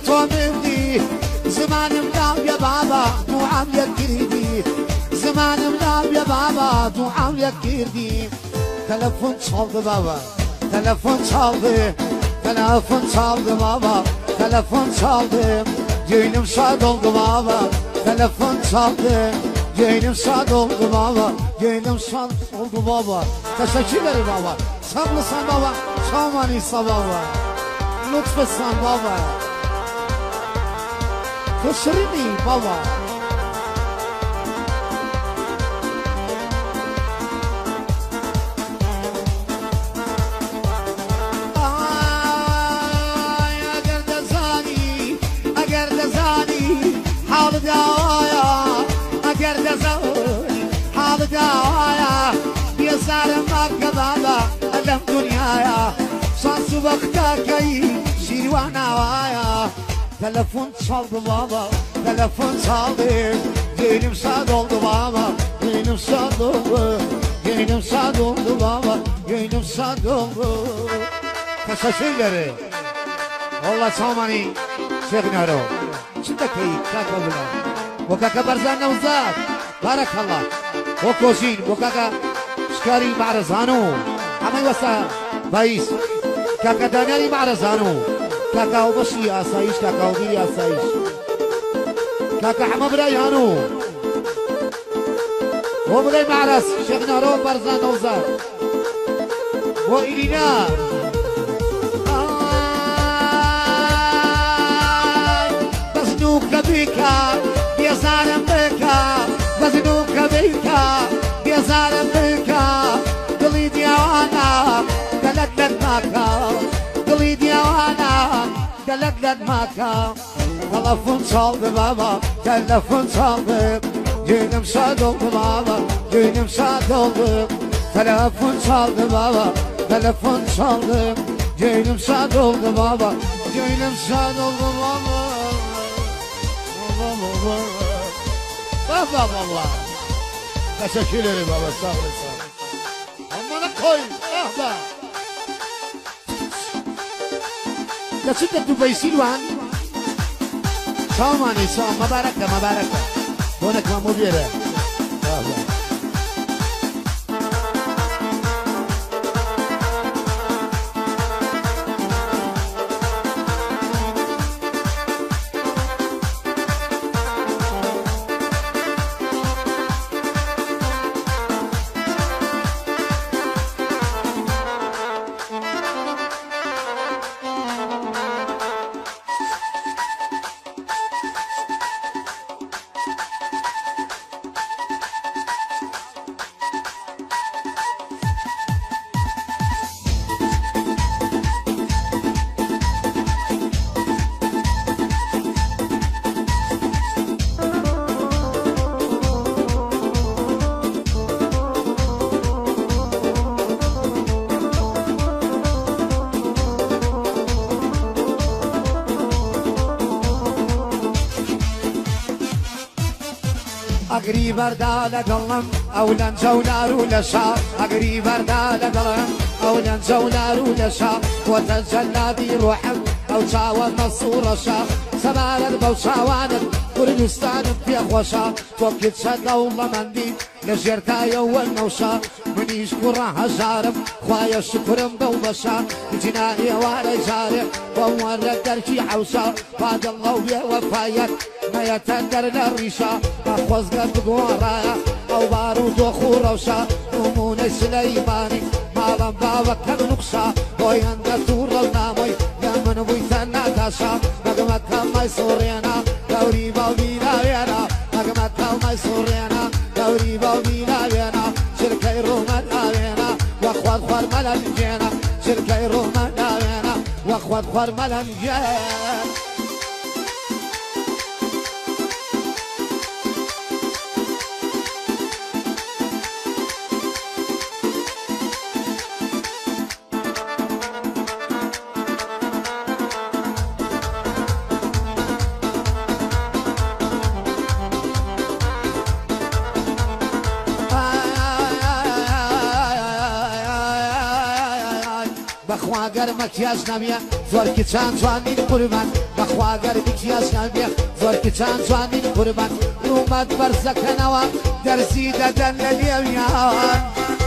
تو مردی زمانم ناویە بابا دوعام لێت کردی زمانم ناویە بابا دوعام لێت کردی تەلەفۆن چاڵدە بابا تەلەفۆن چاڵدە تەلەفۆن چاڵدە بابا تەلەفۆن چاڵدە گوێنم شاد oldu baba telefon çaldı gönlüm şad oldu baba gönlüm şad oldu baba teşekkür ederim baba sağ olasın baba şamanıysa baba lütfetsen baba teşekkür baba حال دوايا اگر دزاني حال دوايا بيزار مكة بابا ألم دنيايا شانس وقتك شيروانا وايا تلفون çaldı baba telefon çaldı gönlüm şad oldu baba gönlüm şad oldu gönlüm şad oldu baba gönlüm şad oldu teşekkür ederim والله ساماني شيخ نارو شدكي كاكا بلا وكاكا برزان نوزاد بارك الله وكوشين وكاكا شكاري معرزانو اما يوسا بايس كاكا دانيالي معرزانو كاكا وبشي اسايش كاكا وبيلي اسايش كاكا حما برايانو وبلاي معرز شيخ نارو برزان نوزاد وإلينا بيكا بيزارم بيكا بزنوك بيكا بيزارم بيكا قلي ديوانا دلت لك ماكا قلي ديوانا دلت لك ماكا تلفون çaldı baba telefon çaldı gönlüm şad oldu baba gönlüm şad oldu telefon çaldı baba telefon çaldı gönlüm şad oldu baba gönlüm şad oldu baba baba baba teşekkür ederim baba sağ olasın amına koy ah be لشدة دبي سيلوان ساماني سام مباركة مباركة هونك ما مديرة أقري بردا لقلم أولا جولار ولا شا أقري بردا لقلم أولا جولار ولا شا وتجلى بروحم أو شاوى النصور شا سمال البوشاوانك كردستان في أخوشا توكد شد والله مندي لجرتا يوال نوشا منيش كرها جارم خوايا شكرم دوبشا جنائي واري جارم ومورد دركي حوشا بعد الله بيه وفايك ما يتندر للريشا أخوز قد قورايا أو بارود وخوروشا نمون سليماني مالم باوك نقشا ويند تور النامي يا من بيتنا كاشا نقمت ما يسورينا دوري باوبينا وينا نقمت ما يسورينا دوري باوبينا وينا شركة رومان وينا واخوات خوار ملن جينا شركة رومان وينا واخوات خوار ملن جينا بخوا گەر مەکیاژ نەبیە زۆر کچان جوانین قوربان بەخوا گەرمێکی یاسیان بێ زۆر کچان جوانین قوربان ڕوومەت بەرزەکەنەوە دەرسی دەدەن لە لێویان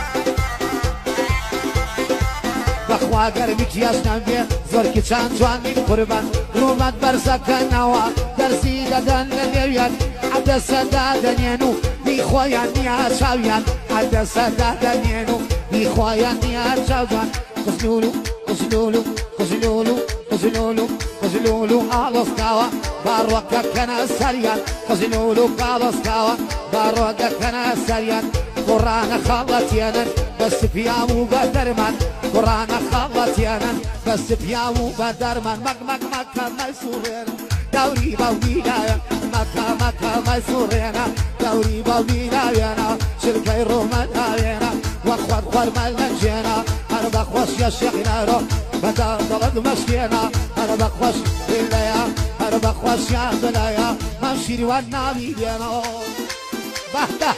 بەخوا گەرمێکی یاسیان بێ زۆر کچان جوانین قوربان ڕوومەت بەرزەکەنەوە دەرسی دەدەن لە لێویان عەدەسەدا دەنێن و بیخۆیان نیە چاویان عەدەسەدا دەنێن و بیخۆیان نیە چاویان قزلولو قزلولو قزلولو قزلولو قزلولو ئاڵۆسکاوە باڕۆکەکەنە سەریان قزلولو کاڵۆسکاوە باڕۆکەکەنە سەریان قوڕانە خاڵەتێنن بە سپیام و بە دەرمان قوڕانە خاڵەتێنن بە سپیام و بە دەرمان مەک مەکەمەی سوڕێن دەوری بەویلایە مەکەمەی سوڕێنە دەوری بەویلایەنە شرکەی ڕۆمەداوێنە وەخوەر خۆرمە لەنجێنە هەر بەخۆشیە شێخینەرۆ بەدا دەڵک مەشکێنە هەر بەخۆش بلەیە هەر بەخۆشیان بلەیە مەم شیروان ناوی دێنەوە بەهدە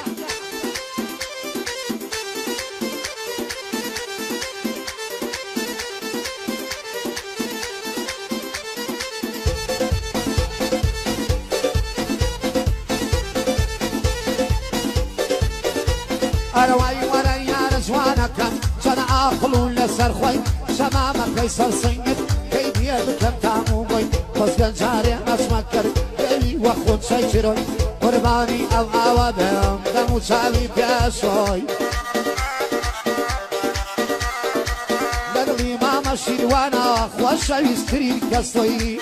ئەرەوای وەرە یارە جوانەکە چەنە ئاقڵون لەسەر خۆی شەمامەکەی سەرسنگت کەی بێ بکەم تام و بۆی خۆزگەن جارێ نەچمە کرد ئێوی وەخۆت چای چرۆی قوربانی ئەو ئاوە بێم دەم و چاوی پێشۆی لە دڵی مامە شیروانەوە خۆش شەویستترین کەسۆی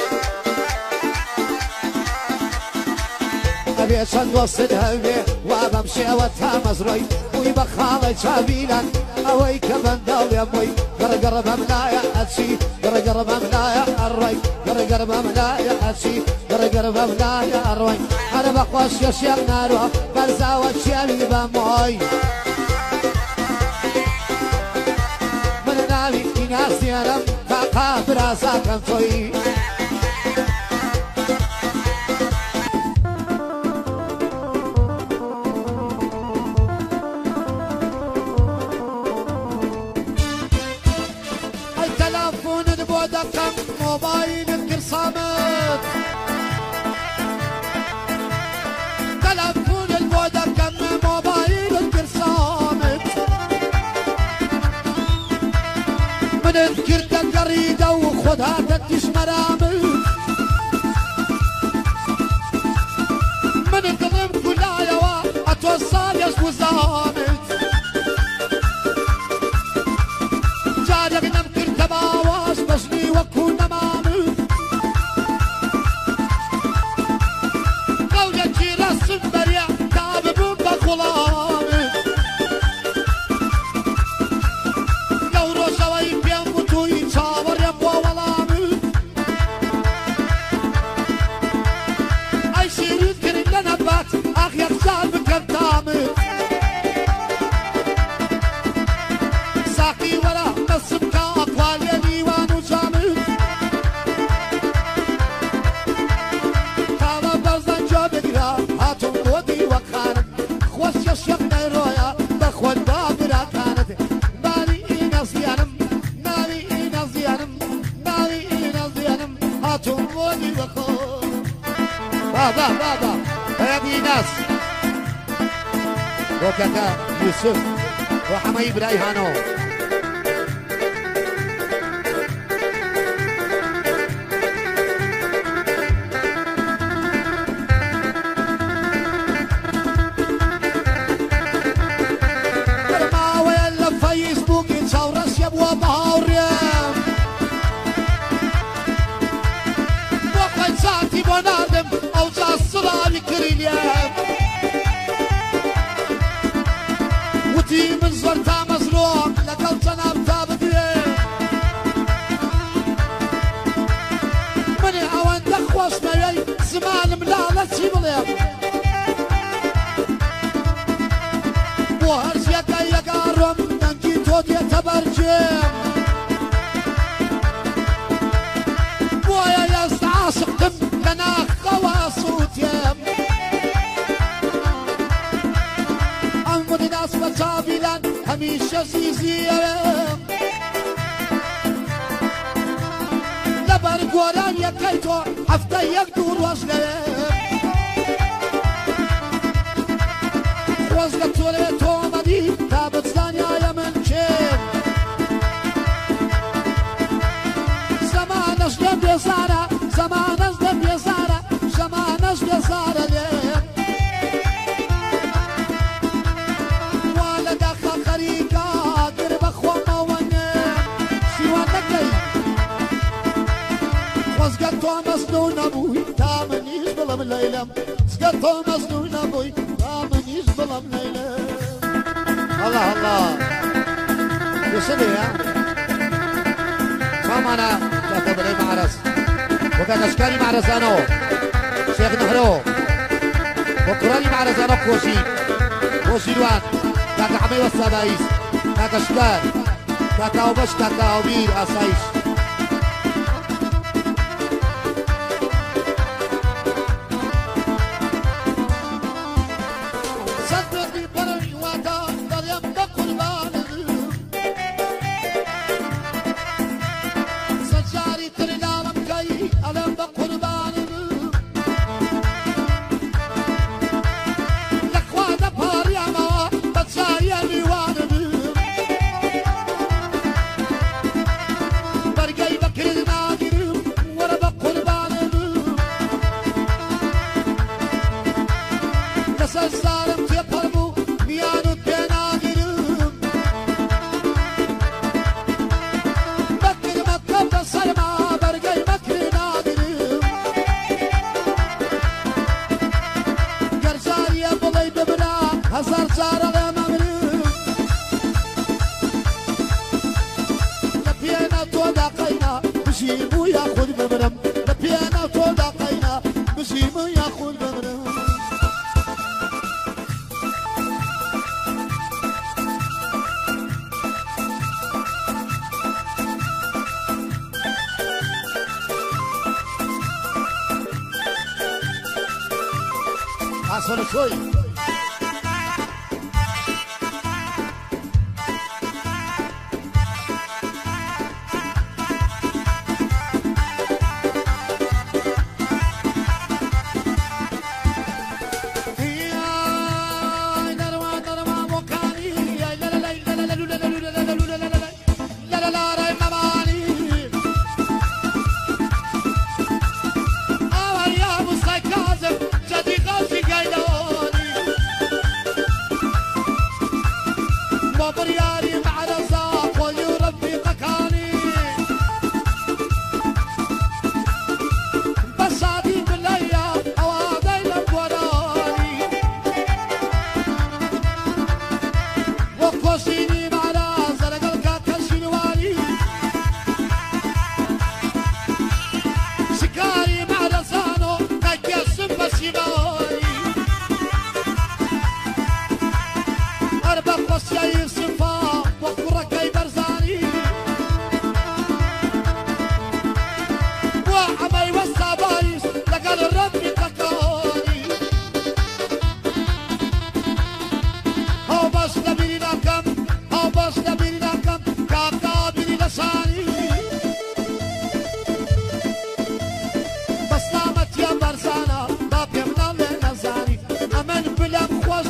ئەبێ چەند دۆست هەبێ وا بەم شێوە تا مەزڕۆی مووی بە خاڵی چاویلان ئەوەی کە بەندەڵێ بۆی گەڕگەڕ بەم لایە ئەچی گەڕگەڕ بەم لایە ئەڕۆی گەڕگەڕ بەم لایە ئەچی گەڕگەڕ بەم لایە ئەڕۆی هەرە بەخۆشیە شێخ نارۆ بەرزاوە چێوی بەمۆی من ناوی ئیناسیێنم تاقا برازاکەم تۆی دەکەم مۆبایلت کرسامت تەلەفۆنت بۆ دەکەم مۆبایلت کرسامت منت کردە گەڕیدە و خۆداتە تیژمەرامت منت دڵم کولایەوە ئەتۆ ساڵێش وزانت جارێک نەمکردە باوەش بەژنی وەکو نەمامت قەولێکی ڕەسم بەریە تا ببووم بە خوڵامت لەو ڕۆژەوەی پێم وتووی چاوەڕێم بۆ وەڵامت ئەی شیرین کرد لە نەبات ئاخ یەخجار بکەم تامت ساقی وەرە دەسم کا ئەقوالێ دیوان و جامت کاوە بەرزەنجۆ بگرە هاتوم بۆ دیوەخانت خۆشیە شێخ نەیڕۆیە بەخۆت با براکانت ناوی ئینەزیانم ناوی ئینەزیانم ناوی ئینەزیانم هاتوم بۆ دیوەخۆ بابا بەیەدی ناس بۆ کەکە یوسف بۆ حەمەی برای هانەوە وتی من زۆر تا مەزرۆم لەگەڵ جەناب تا بگرێ منێ ئەوەندە خۆشمەوەی زمانم لاڵە چی بڵێم بۆ هەرزیەکە یەکارۆم دەنگی تۆ دێتە بەرجێم بۆیە ئێستا عاشقتم لە ناخەوە سووتێم ناس بەچاویلان هەمیشە زیزیەوێم لەبەر گۆران یەکەی تۆ هەفتە یەک دوو ڕۆژ لەوێ خۆزگە تۆ لەوێ تۆمەدی تا بزانایە من کێم زەمانەش لێم بێزارە زەمانەش لێم بێزارە زەمانەش بێزارە لێم وا لە داخە خەریکە گر بەخۆمەوە نێم سیوان نەکەی خۆزگە تۆ مەزنوو نەبووی تا منیش بڵم لەیلەم خۆزگە تۆ مەزنوو نەبووی تا منیش بڵم لەیلەم الله الله يسلي يا سامانا كاتب لي معرس وكان اشكالي معرزانو شيخ نهرو وقراني معرزانو كوشي دوان كاكا عمي والسبايس كاكا شكال كاكا وبش كاكا وبير اسايش شوي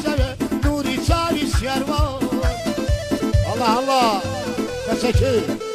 الله الله تشكر